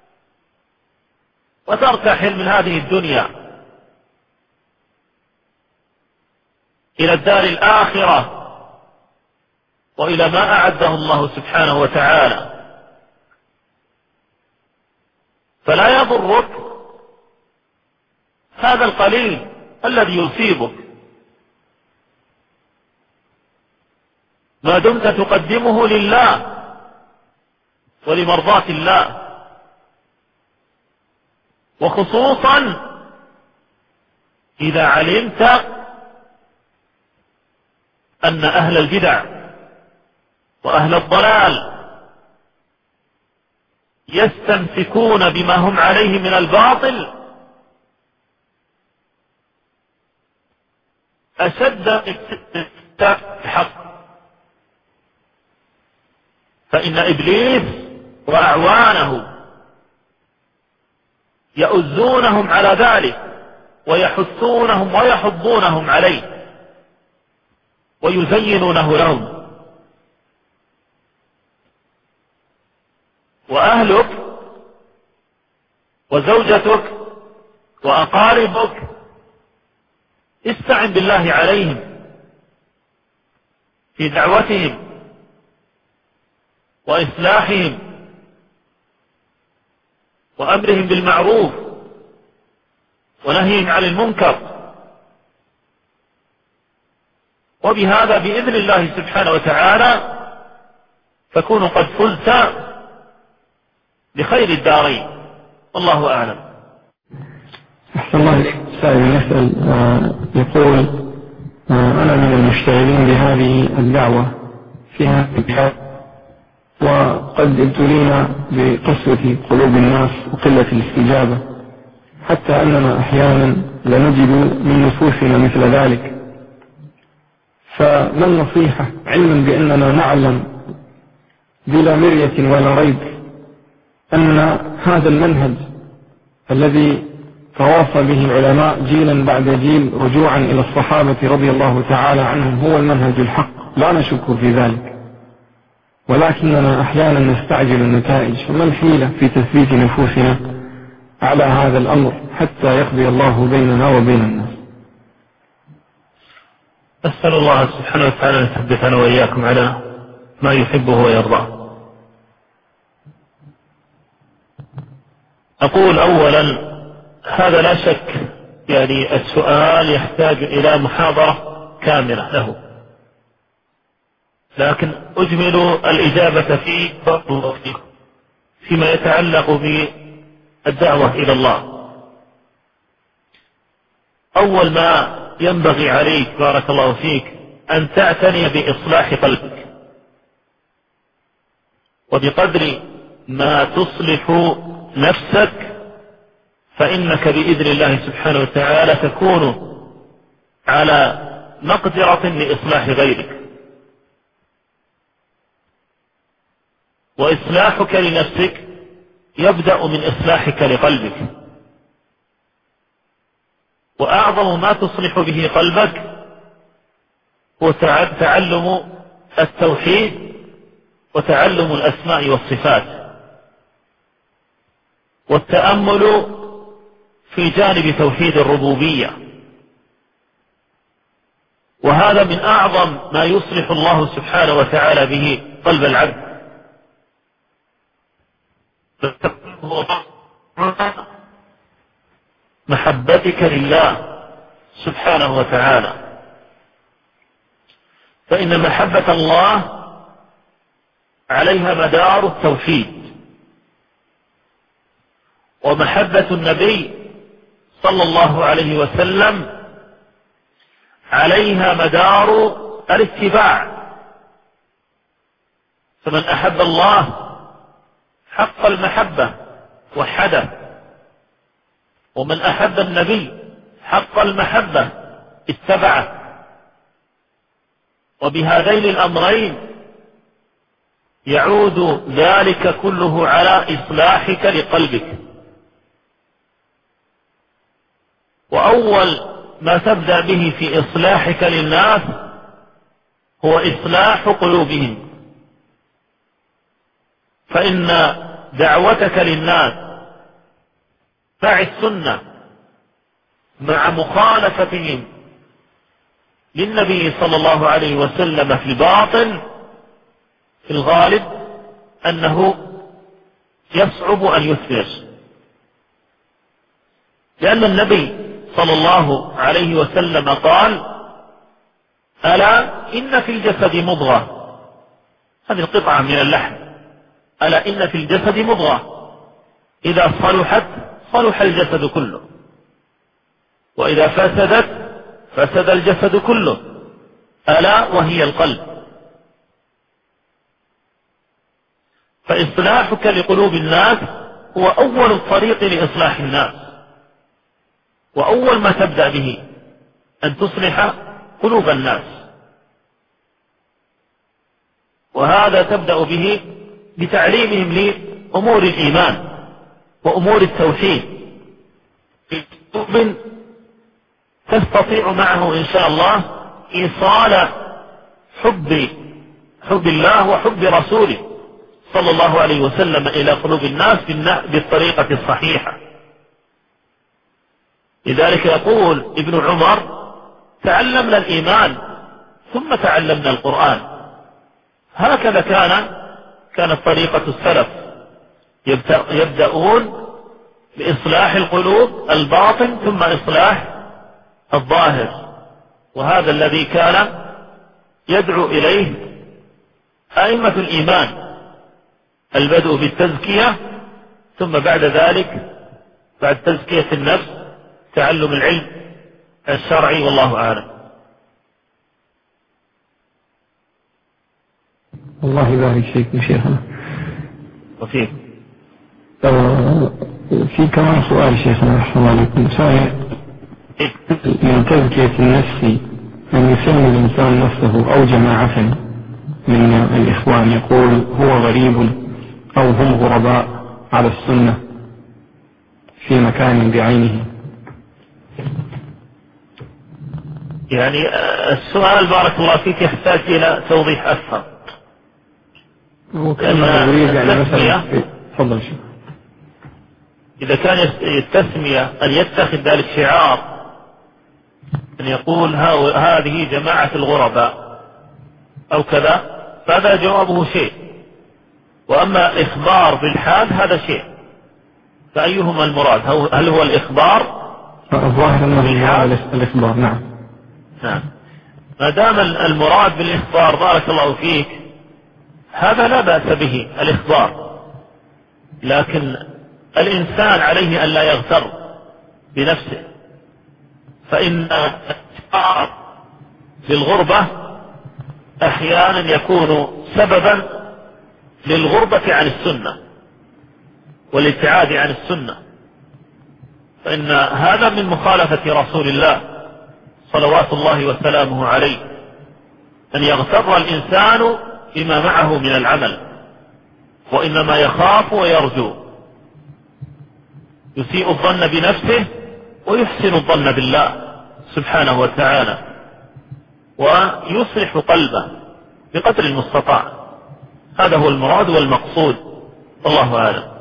وترتحل من هذه الدنيا إلى الدار الآخرة وإلى ما أعده الله سبحانه وتعالى. فلا يضرك هذا القليل الذي يصيبك ما دمت تقدمه لله ولمرضاة الله، وخصوصا إذا علمت أن أهل البدع وأهل الضلال يستمسكون بما هم عليه من الباطل أشد من الحق. فإن إبليس وأعوانه يؤزونهم على ذلك ويحثونهم ويحضونهم عليه ويزينونه لهم. وأهلك وزوجتك وأقاربك استعن بالله عليهم في دعوتهم وإصلاحهم وأمرهم بالمعروف ونهيهم عن المنكر، وبهذا بإذن الله سبحانه وتعالى تكون قد فزت بخير الدارين. والله أعلم. أحسن الله إليك. سائل يسأل يقول أنا من المشتغلين بهذه الدعوة في هذه البلاد، وقد ابتلينا بقسوة قلوب الناس وقلة الاستجابة، حتى أننا أحيانا لنجد من نفوسنا مثل ذلك. فما النصيحة علما بأننا نعلم بلا مرية ولا ريب أن هذا المنهج الذي تواصى به العلماء جيلا بعد جيل رجوعا إلى الصحابة رضي الله تعالى عنهم هو المنهج الحق، لا نشك في ذلك، ولكننا أحيانا نستعجل النتائج. فما الحيلة في تثبيت نفوسنا على هذا الأمر حتى يقضي الله بيننا وبين الناس؟ أسأل الله سبحانه وتعالى أن يثبتنا وإياكم على ما يحبه ويرضاه. أقول أولا هذا لا شك يعني السؤال يحتاج إلى محاضرة كاملة له، لكن أجمل الإجابة فيما يتعلق بالدعوة إلى الله. أول ما ينبغي عليك بارك الله فيك أن تعتني بإصلاح قلبك، وبقدر ما تصلح نفسك فإنك بإذن الله سبحانه وتعالى تكون على مقدرة لإصلاح غيرك. وإصلاحك لنفسك يبدأ من إصلاحك لقلبك، وأعظم ما تصلح به قلبك هو تعلم التوحيد وتعلم الأسماء والصفات والتأمل في جانب توحيد الربوبية، وهذا من أعظم ما يصلح الله سبحانه وتعالى به قلب العبد. محبتك لله سبحانه وتعالى، فإن محبة الله عليها مدار التوحيد، ومحبة النبي صلى الله عليه وسلم عليها مدار الاتباع. فمن أحب الله حق المحبة وحده، ومن أحب النبي حق المحبة اتبعه. وبهذين الأمرين يعود ذلك كله على إصلاحك لقلبك. وأول ما تبدأ به في إصلاحك للناس هو إصلاح قلوبهم، فإن دعوتك للناس مع السنة مع مخالفتهم للنبي صلى الله عليه وسلم في الباطن في الغالب أنه يصعب أن يثمر، لأن النبي صلى الله عليه وسلم قال: ألا إن في الجسد مضغة، هذه القطعة من اللحم، ألا إن في الجسد مضغة إذا صلحت صلح الجسد كله، وإذا فسدت فسد الجسد كله، ألا وهي القلب. فإصلاحك لقلوب الناس هو أول الطريق لإصلاح الناس، وأول ما تبدأ به أن تصلح قلوب الناس، وهذا تبدأ به بتعليمهم لأمور الإيمان وأمور التوحيد بأسلوب تستطيع معه إن شاء الله إيصال حب الله وحب رسوله صلى الله عليه وسلم إلى قلوب الناس بالطريقة الصحيحة. لذلك يقول ابن عمر: تعلمنا الإيمان ثم تعلمنا القرآن. هكذا كانت طريقة السلف، يبدأون بإصلاح القلوب الباطن ثم إصلاح الظاهر، وهذا الذي كان يدعو إليه أئمة الإيمان، البدء بالتزكية، ثم بعد ذلك بعد تزكية النفس تعلم العلم الشرعي، والله أعلم. الله يبارك فيكم شيخنا. وفيك في كمان سؤال شيخنا رحمه الله عليكم، سؤال من تزكية النفس أن يسمي الإنسان نفسه أو جماعة من الإخوان يقول هو غريب أو هم غرباء على السنة في مكان بعينه. يعني السؤال بارك الله فيك يحتاج إلى توضيح أكثر. وكان يريد يعني مثلا تفضل شيخ. إذا كان التسمية أن يتخذ ذلك شعار، أن يقول هذه جماعة الغرباء أو كذا، فهذا جوابه شيء، وأما الإخبار بالحال هذا شيء، فأيهما المراد؟ هل هو الإخبار؟ الظاهر أنه الإخبار. نعم. ما دام المراد بالإخبار بارك الله فيك هذا لا بأس به الإخبار، لكن الإنسان عليه أن لا يغتر بنفسه، فإن الإخبار بالغربة أحيانا يكون سببا للغربة عن السنة والابتعاد عن السنة، فإن هذا من مخالفة رسول الله صلوات الله وسلامه عليه، أن يغتر الإنسان بما معه من العمل، وإنما يخاف ويرجو، يسيء الظن بنفسه ويحسن الظن بالله سبحانه وتعالى، ويصلح قلبه بقدر المستطاع. هذا هو المراد والمقصود، والله أعلم.